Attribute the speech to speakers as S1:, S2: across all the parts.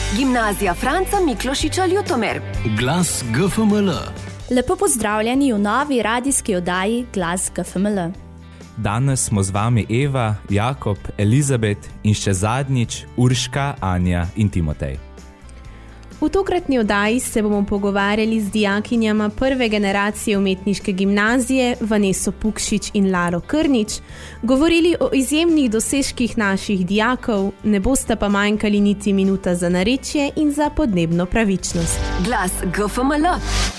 S1: Gimnazija Franca Miklošiča Ljutomer.
S2: Glas GFML.
S3: Lepo pozdravljeni v novi radijski oddaji Glas GFML.
S4: Danes smo z vami Eva, Jakob, Elizabet in še zadnjič Urška, Anja in Timotej.
S5: V tokratni oddaji se bomo pogovarjali z dijakinjama prve generacije umetniške gimnazije Vaneso Pukšič in Laro Krnič, govorili o izjemnih dosežkih naših dijakov, ne boste pa manjkali niti minuta za narečje in za podnebno pravičnost.
S1: Glas GFML.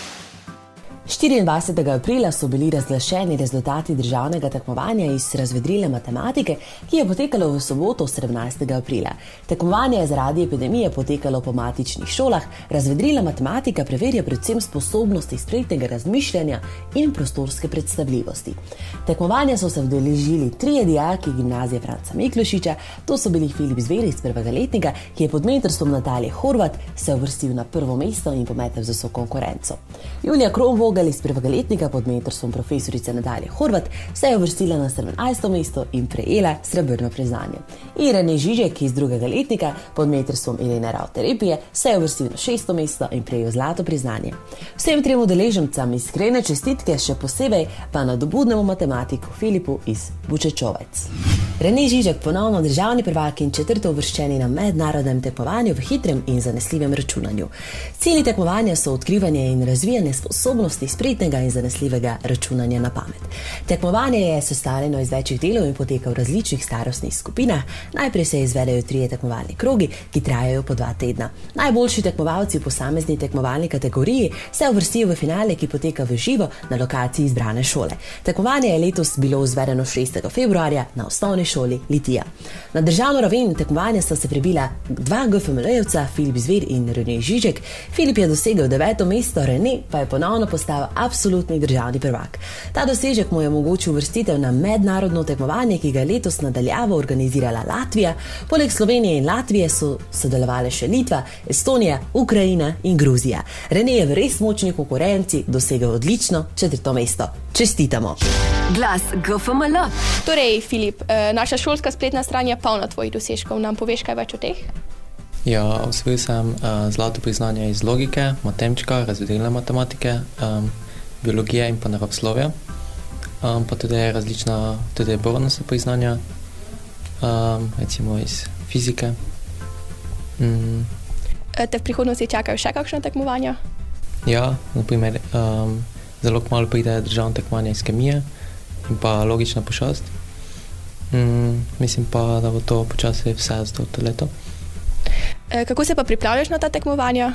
S6: 24. aprila so bili razglašeni rezultati državnega tekmovanja iz razvedrilne matematike, ki je potekalo v soboto 17. aprila. Tekmovanje je zaradi epidemije potekalo po matičnih šolah. Razvedrilna matematika preverja predvsem sposobnosti spretnega razmišljanja in prostorske predstavljivosti. Tekmovanja so se udeležili 3 dijaki gimnazije Franca Miklošiča, to so bili Filip Zver iz prvega letnika, ki je pod mentorstvom Natalije Horvat se uvrstil na prvo mesto in pometel z vso konkurenco. Julija Kronvogel iz prvega letnika pod mentorstvom profesorice Natalije Horvat se je uvrstila na 17. mesto in prejela srebrno priznanje. In Rene Žižek iz drugega letnika pod mentorstvom Elene Rauterepije se je uvrstil na 6. mesto in prejel zlato priznanje. Vsem 3 udeležencem iskrene čestitke, še posebej pa nadobudnemu matematiku Filipu iz Bučečovec. Rene Žižek, ponovno državni prvak in 4. uvrščeni na mednarodnem tekmovanju v hitrem in zanesljivem računanju. Cilji tekmovanja so odkrivanje in razvijanje sposobnosti spretnega in zanesljivega računanja na pamet. Tekmovanje je sestavljeno iz večjih delov in poteka v različnih starostnih skupinah. Najprej se izvedejo 3 tekmovalni krogi, ki trajajo po 2 tedna. Najboljši tekmovalci v posamezni tekmovalni kategoriji se uvrstijo v finale, ki poteka v živo na lokaciji izbrane šole. Tekmovanje je letos bilo izvedeno 6. februarja na osnovni šoli Litija. Na državno raven tekmovanja sta se prebila 2 GFML-jevca, Filip Zver in Rene Žižek. Filip je dosegel 9. mesto, Rene pa je ponovno postal absolutni državni prvak. Ta dosežek mu je omogočil uvrstitev na mednarodno tekmovanje, ki ga je letos nadaljavo organizirala Latvija. Poleg Slovenije in Latvije so sodelovale še Litva, Estonija, Ukrajina in Gruzija. Rene je v res močni konkurenci dosegel odlično 4. mesto. Čestitamo!
S1: Glas GFML.
S7: Torej, Filip, naša šolska spletna stran je polna tvojih dosežkov. Nam poveš kaj več o teh?
S8: Ja, osvojil sem zlato priznanje iz logike, matemčka, razvedrilne matematike, biologije in pa naravoslovja. Pa tudi različna bonusna priznanja, recimo iz fizike.
S7: Te v prihodnosti čakajo še kakšna tekmovanja?
S8: Ja, na primer, zelo kmalu pride državno tekmovanje iz kemije in pa logična pošast. Mislim pa, da bo to počasi vse za to leto.
S7: Kako se pa pripravljaš na ta tekmovanja?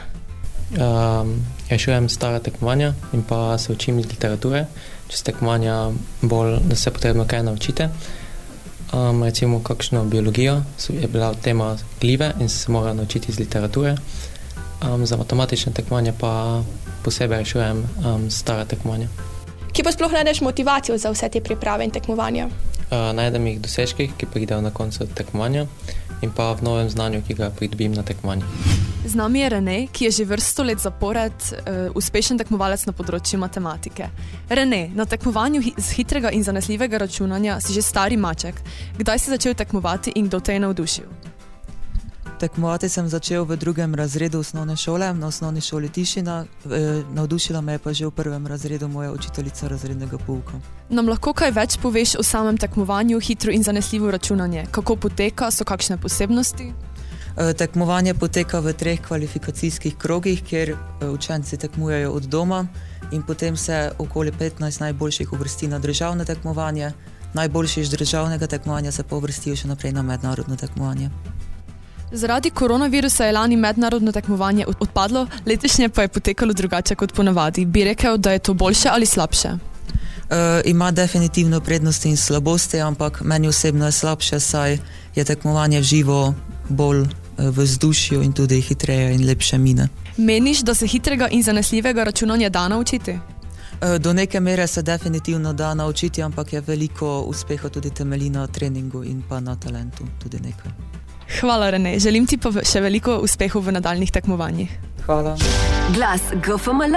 S7: Rešujem stara tekmovanja in pa se učim iz literature. Čez tekmovanja bolj, da se potrebno kaj naučite. Recimo kakšno biologijo je bila tema gljive in se mora naučiti iz literature. Za matematične tekmovanja pa posebej rešujem stara tekmovanja. Kje pa sploh najdeš motivacijo za vse te priprave in tekmovanja?
S8: Najdem jih dosežkih, ki pridejo na koncu tekmovanja in pa v novem znanju, ki ga pridobim na tekmovanju.
S9: Z nami je Rene, ki je že vrsto let zapored uspešen tekmovalec na področju matematike. Rene, na tekmovanju z hitrega in zanesljivega računanja si že stari maček. Kdaj si začel tekmovati in kdo te je navdušil?
S10: Tekmovati sem začel v 2. razredu osnovne šole, na osnovni šoli Tišina. Navdušila me je pa že v 1. razredu moja učiteljica razrednega pouka.
S9: Nam lahko kaj več poveš o samem tekmovanju hitro in zanesljivo računanje? Kako poteka, so kakšne posebnosti?
S10: Tekmovanje poteka v 3 kvalifikacijskih krogih, kjer učenci tekmujejo od doma in potem se okoli 15 najboljših uvrsti na državno tekmovanje. Najboljši iz državnega tekmovanja se pa uvrstijo še naprej na mednarodno tekmovanje.
S9: Zaradi koronavirusa je lani mednarodno tekmovanje odpadlo, letošnje pa je potekalo drugače kot ponavadi. Bi rekel, da je to boljše ali slabše?
S10: Ima definitivno prednosti in slabosti, ampak meni osebno je slabše, saj je tekmovanje živo bolj v vzdušju in tudi hitreje in lepše mine.
S9: Meniš, da se hitrega in zanesljivega računanja da naučiti?
S10: Do neke mere se definitivno da naučiti, ampak je veliko uspeha tudi temelji na treningu in pa na talentu tudi nekaj.
S9: Hvala, Rene. Želim ti pa še veliko uspehov v nadaljnih tekmovanjih.
S10: Hvala.
S1: Glas GFML.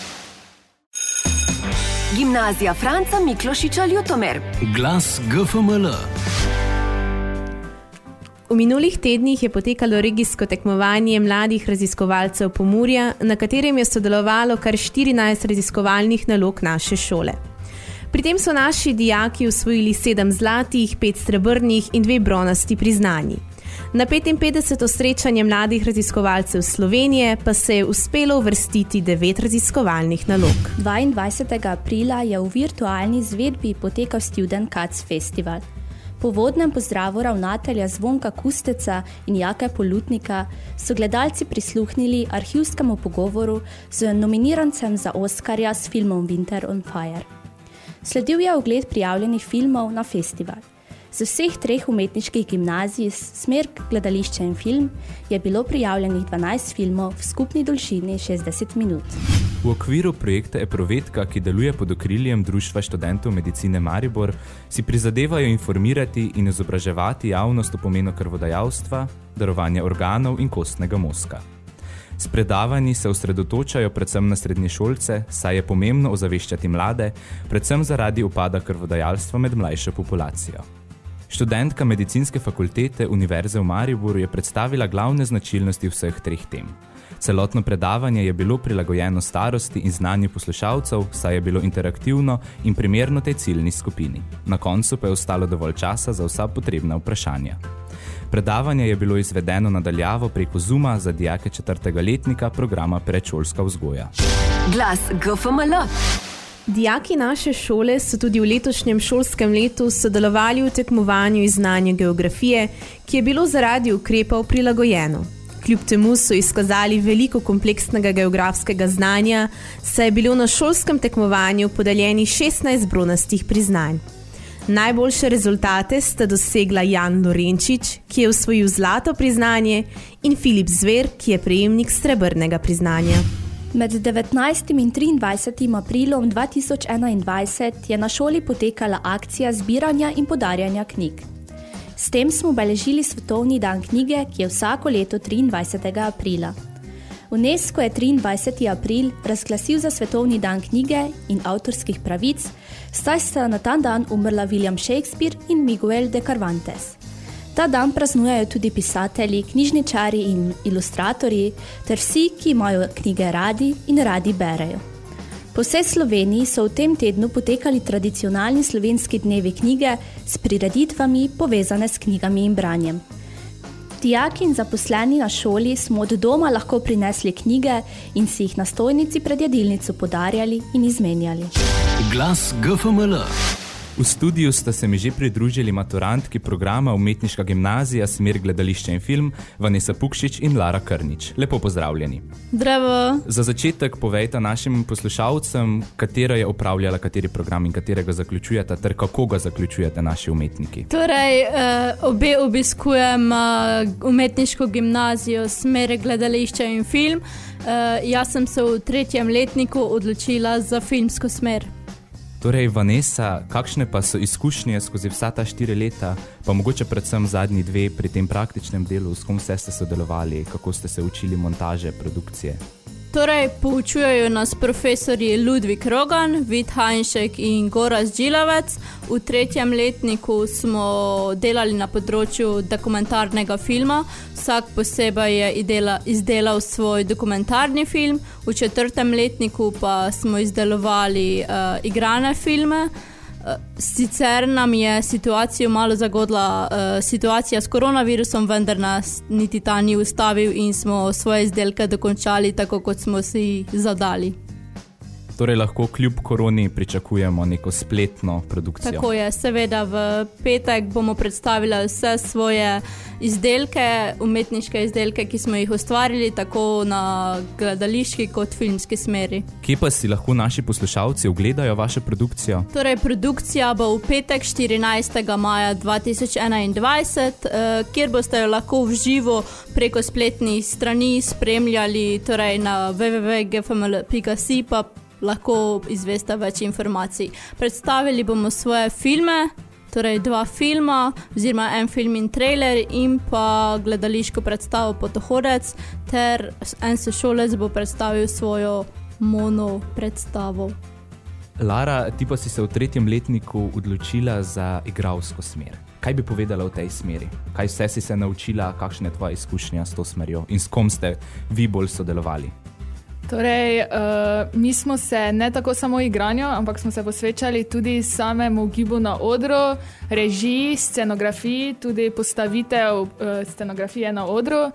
S1: Gimnazija Franca Miklošiča Ljutomer.
S2: Glas GFML.
S5: V minulih tednih je potekalo regijsko tekmovanje mladih raziskovalcev Pomurja, na katerem je sodelovalo kar 14 raziskovalnih nalog naše šole. Pri tem so naši dijaki osvojili 7 zlatih, 5 srebrnih in 2 bronasti priznanji. Na 55. srečanje mladih raziskovalcev Slovenije pa se je uspelo uvrstiti 9 raziskovalnih nalog.
S3: 22. aprila je v virtualni izvedbi potekal Student Cuts Festival. Po vodnem pozdravu ravnatelja Zvonka Kusteca in Jake Polutnika so gledalci prisluhnili arhivskemu pogovoru z nominirancem za Oskarja s filmom Winter on Fire. Sledil je ogled prijavljenih filmov na festival. Z vseh 3 umetniških gimnazij smer gledališče in film je bilo prijavljenih 12 filmov v skupni dolžini 60 minut.
S4: V okviru projekta Eprovetka, ki deluje pod okriljem Društva študentov medicine Maribor, si prizadevajo informirati in izobraževati javnost o pomenu krvodajalstva, darovanja organov in kostnega mozga. S predavanji se osredotočajo predvsem na srednješolce, saj je pomembno ozaveščati mlade, predvsem zaradi upada krvodajalstva med mlajšo populacijo. Študentka medicinske fakultete Univerze v Mariboru je predstavila glavne značilnosti vseh 3 tem. Celotno predavanje je bilo prilagojeno starosti in znanju poslušalcev, saj je bilo interaktivno in primerno tej ciljni skupini. Na koncu pa je ostalo dovolj časa za vsa potrebna vprašanja. Predavanje je bilo izvedeno nadaljavo preko Zooma za dijake 4. letnika programa Predšolska vzgoja.
S1: Glas GFML.
S5: Dijaki naše šole so tudi v letošnjem šolskem letu sodelovali v tekmovanju iz znanja geografije, ki je bilo zaradi ukrepov prilagojeno. Kljub temu so izkazali veliko kompleksnega geografskega znanja, saj je bilo na šolskem tekmovanju podeljeni 16 bronastih priznanj. Najboljše rezultate sta dosegla Jan Lorenčič, ki je osvojil zlato priznanje, in Filip Zver, ki je prejemnik srebrnega priznanja.
S3: Med 19. in 23. aprilom 2021 je na šoli potekala akcija zbiranja in podarjanja knjig. S tem smo obeležili Svetovni dan knjige, ki je vsako leto 23. aprila. UNESCO je 23. april razglasil za Svetovni dan knjige in avtorskih pravic, saj sta na ta dan umrla William Shakespeare in Miguel de Cervantes. Ta dan praznujejo tudi pisatelji, knjižničari in ilustratorji, ter vsi, ki imajo knjige radi in radi berejo. Po vsej Sloveniji so v tem tednu potekali tradicionalni slovenski dnevi knjige s prireditvami povezane s knjigami in branjem. Dijaki in zaposleni na šoli smo od doma lahko prinesli knjige in si jih na stojnici pred jedilnico podarjali in izmenjali.
S2: Glas GFML.
S4: V studiu sta se mi že pridružili maturantki programa Umetniška gimnazija smer gledališče in film Vanessa Pukšič in Lara Krnič. Lepo pozdravljeni.
S11: Zdravo.
S4: Za začetek povejte našim poslušalcem, katera je opravljala kateri program in katerega zaključujete, ter kako ga zaključujete naši umetniki.
S11: Torej, obe obiskujem Umetniško gimnazijo smer gledališče in film. Jaz sem se v 3. letniku odločila za filmsko smer.
S4: Torej, Vanessa, kakšne pa so izkušnje skozi vsa ta 4 leta, pa mogoče predvsem zadnji 2 pri tem praktičnem delu, s kom vse ste sodelovali, kako ste se učili montaže, produkcije?
S11: Torej, poučujejo nas profesorji Ludvik Rogan, Vid Hajnšek in Gorazd Žilavec. V 3. letniku smo delali na področju dokumentarnega filma. Vsak posebej je izdelal svoj dokumentarni film. V 4. letniku pa smo izdelovali igrane filme. Sicer nam je situacijo malo zagodla situacija s koronavirusom, vendar nas niti ta ni ustavil in smo svoje izdelke dokončali tako, kot smo si zadali.
S4: Torej lahko kljub koroni pričakujemo neko spletno produkcijo.
S11: Tako je, seveda v petek bomo predstavili vse svoje izdelke, umetniške izdelke, ki smo jih ustvarili tako na gledališki kot filmski smeri.
S4: Kje pa si lahko naši poslušalci ogledajo vašo produkcijo?
S11: Torej, produkcija bo v petek 14. maja 2021, kjer boste jo lahko v živo preko spletnih strani spremljali, torej na www.gfml.si pa lahko izveste več informacij. Predstavili bomo svoje filme, torej 2 filma, oziroma 1 film in trailer in pa gledališko predstavo Potohodec, ter en sošolec bo predstavil svojo mono predstavo.
S4: Lara, ti pa si se v 3. letniku odločila za igralsko smer. Kaj bi povedala v tej smeri? Kaj vse si se naučila, kakšna je tvoja izkušnja s to smerjo in s kom ste vi bolj sodelovali?
S12: Torej, mi smo se ne tako samo igranju, ampak smo se posvečali tudi samemu gibu na odru, režiji, scenografiji, tudi postavitev scenografije na odru.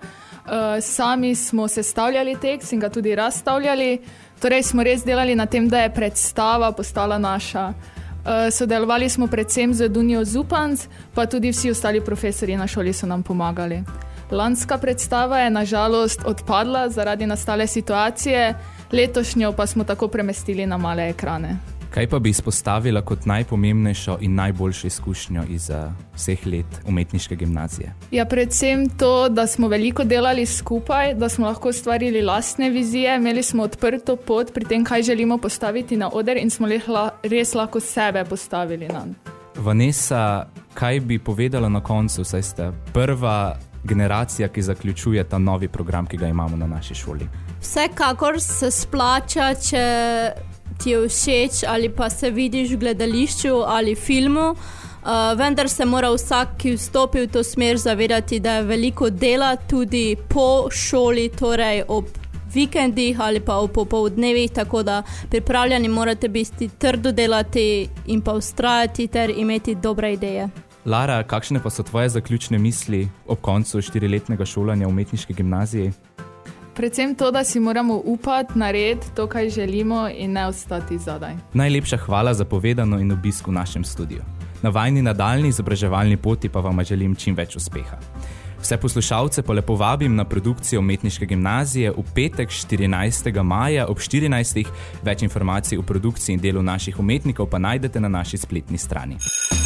S12: Sami smo sestavljali tekst in ga tudi razstavljali. Torej smo res delali na tem, da je predstava postala naša. Sodelovali smo predvsem z Dunjo Zupanc, pa tudi vsi ostali profesorji na šoli so nam pomagali. Lanska predstava je nažalost odpadla zaradi nastale situacije, letošnjo pa smo tako premestili na male ekrane.
S4: Kaj pa bi izpostavila kot najpomembnejšo in najboljšo izkušnjo iz vseh let umetniške gimnazije?
S12: Ja, predvsem to, da smo veliko delali skupaj, da smo lahko ustvarili lastne vizije, imeli smo odprto pot pri tem, kaj želimo postaviti na oder in smo res lahko sebe postavili na.
S4: Vanessa, kaj bi povedala na koncu, saj ste prva generacija, ki zaključuje ta novi program, ki ga imamo na naši šoli?
S11: Vsekakor se splača, če ti je všeč ali pa se vidiš v gledališču ali filmu, vendar se mora vsak, ki vstopi v to smer, zavedati, da je veliko dela tudi po šoli, torej ob vikendih ali pa ob popoldnevih, tako da pripravljeni morate biti trdo delati in pa vztrajati ter imeti dobre ideje.
S4: Lara, kakšne pa so tvoje zaključne misli ob koncu 4-letnega šolanja v umetniški gimnaziji?
S12: Predvsem to, da si moramo upati narediti to, kaj želimo in ne ostati zadaj.
S4: Najlepša hvala za povedano in obisk v našem studiu. Na vajni nadaljni izobraževalni poti pa vam želim čim več uspeha. Vse poslušalce pa lepo vabim na produkcijo umetniške gimnazije v petek 14. maja ob 14. Več informacij o produkciji in delu naših umetnikov pa najdete na naši spletni strani.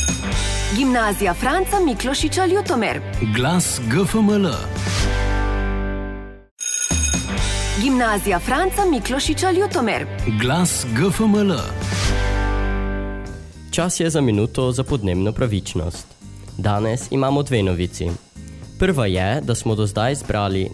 S1: Gimnazija Franca Miklošiča Ljutomer.
S2: Glas GFML.
S1: Gimnazija Franca Miklošiča Ljutomer.
S2: Glas GFML.
S13: Čas je za minuto za podnebno pravičnost. Danes imamo dve novici. Prva je, da smo do zdaj zbrali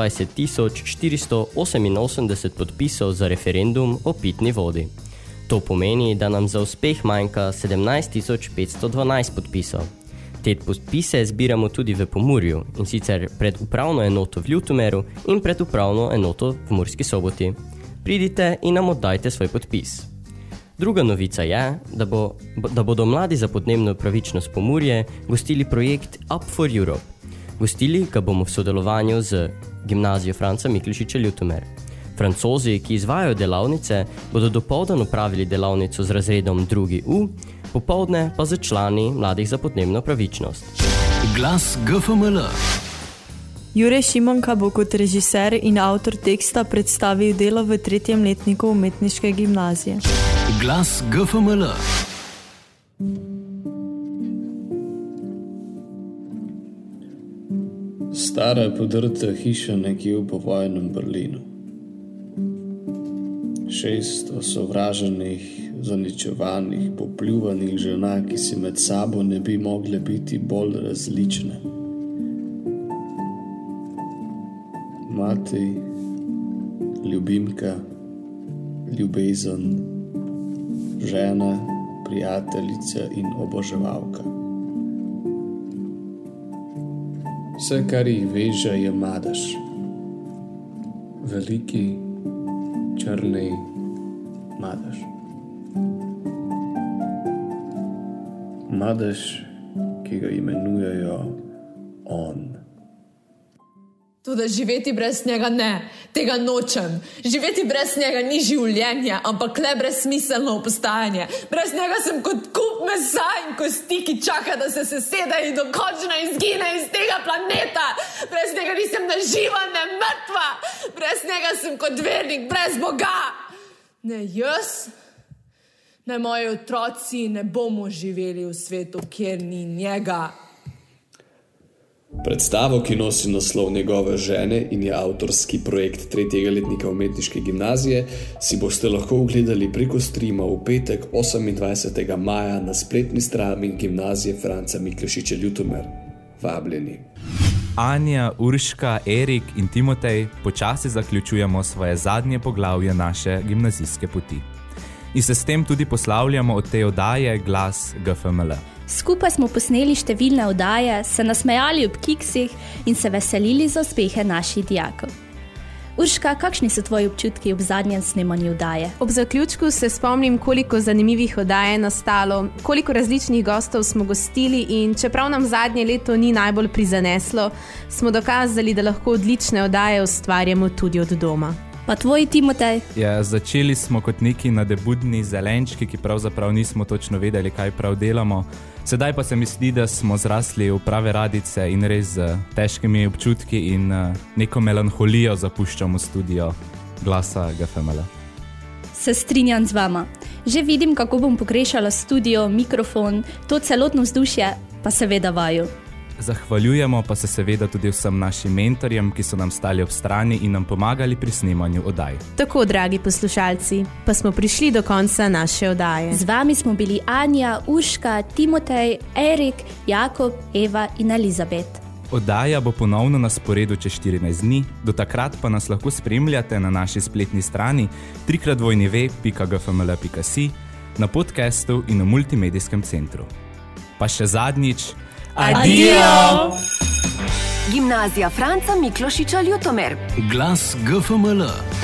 S13: 22.488 podpisov za referendum o pitni vodi. To pomeni, da nam za uspeh manjka 17.512 podpisov. Te podpise zbiramo tudi v Pomurju, in sicer pred upravno enoto v Ljutomeru in pred upravno enoto v Murski Soboti. Pridite in nam oddajte svoj podpis. Druga novica je, da bodo mladi za podnebno pravičnost Pomurje gostili projekt Up for Europe. Gostili ga bomo v sodelovanju z Gimnazijo Franca Miklošiča Ljutomer. Francozi, ki izvajajo delavnice, bodo dopoldan opravili delavnico z razredom 2U, popoldne pa za člani mladih za podnebno pravičnost.
S2: Glas GFML.
S14: Jure Šimonka bo kot režiser in avtor teksta predstavil delo v 3. letniku umetniške gimnazije.
S2: Glas GFML.
S15: Stara podrta hiša nekje v povojnem Berlinu. 600 sovraženih, zaničevanih, popljuvanih žena, ki si med sabo ne bi mogle biti bolj različne. Mati, ljubimka, ljubezen, žena, prijateljica in oboževalka. Vse, kar jih veže, je madež. Veliki, črni madež. Madež, ki ga imenujejo on.
S16: Tudi živeti brez njega ne, tega nočem. Živeti brez njega ni življenje, ampak le brezsmiselno obstajanje. Brez njega sem kot kup mesa in kosti, ki čaka, da se seseda in dokončno izgine iz tega planeta. Brez njega nisem ne živa, ne mrtva. Brez njega sem kot vernik, brez Boga. Ne jaz, ne moji otroci ne bomo živeli v svetu, kjer ni njega.
S15: Predstavo, ki nosi naslov njegove žene in je avtorski projekt 3. letnika umetniške gimnazije, si boste lahko ogledali preko streama v petek 28. maja na spletni strani Gimnazije Franca Miklošiča Ljutomer. Vabljeni.
S4: Anja, Urška, Erik in Timotej, počasi zaključujemo svoje zadnje poglavje naše gimnazijske poti. in se s tem tudi poslavljamo od te oddaje Glas GFML.
S3: Skupaj smo posneli številne oddaje, se nasmejali ob kiksih in se veselili za uspehe naših dijakov. Urška, kakšni so tvoji občutki ob zadnjem snemanju oddaje?
S5: Ob zaključku se spomnim, koliko zanimivih oddaj je nastalo, koliko različnih gostov smo gostili in čeprav nam zadnje leto ni najbolj prizaneslo, smo dokazali, da lahko odlične oddaje ustvarjamo tudi od doma.
S3: Pa tvoj, Timotej?
S4: Ja, začeli smo kot neki nadebudni zelenčki, ki pravzaprav nismo točno vedeli, kaj prav delamo. Sedaj pa se mi zdi, da smo zrasli v prave radice in res z težkimi občutki in neko melanholijo zapuščamo studio Glasa GFML.
S3: Se strinjam z vama. Že vidim, kako bom pogrešala studio, mikrofon, to celotno vzdušje, pa seveda vaju.
S4: Zahvaljujemo pa se seveda tudi vsem našim mentorjem, ki so nam stali ob strani in nam pomagali pri snemanju oddaj.
S5: Tako, dragi poslušalci, pa smo prišli do konca naše oddaje.
S3: Z vami smo bili Anja, Urška, Timotej, Erik, Jakob, Eva in Elizabet.
S4: Oddaja bo ponovno na sporedu čez 14 dni, do takrat pa nas lahko spremljate na naši spletni strani www.gfml.si, na podcastu in v multimedijskem centru. Pa še zadnjič,
S1: Adijo! Gimnazija Franca Miklošiča Ljutomer.
S2: Glas GFML.